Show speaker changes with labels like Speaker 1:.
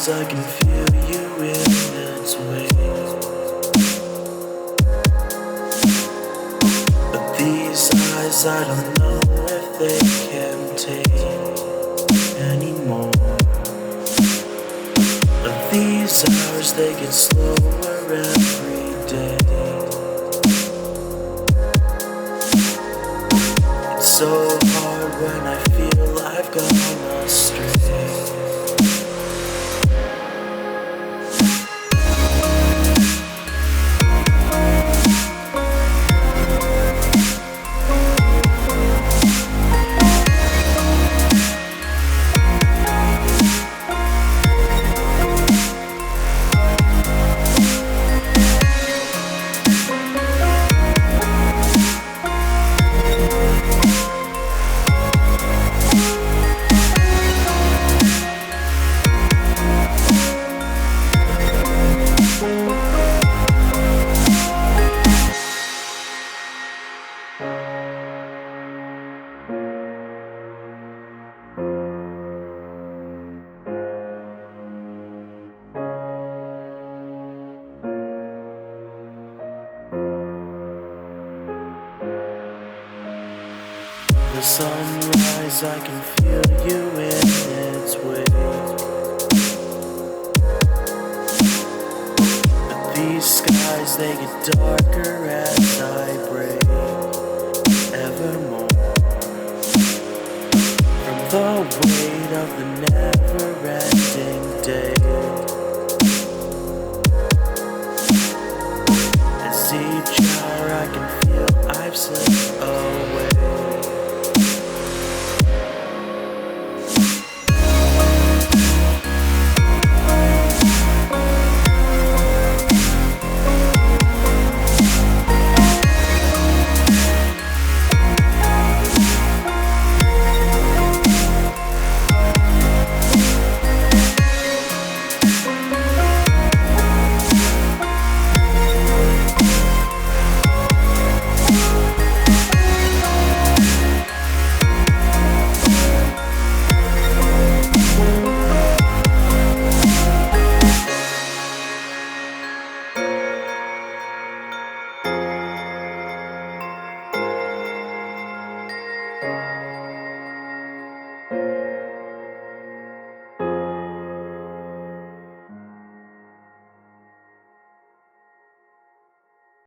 Speaker 1: sunrise, I can feel you in its wake. But these eyes, I don't know if they can take anymore. But these hours, they get slower every day. It's so hard when I feel I've gone astray. The sunrise, I can feel you in its wake. But these skies, they get darker as I break evermore. From the weight of the never-ending day, as each hour I can feel I've slipped away.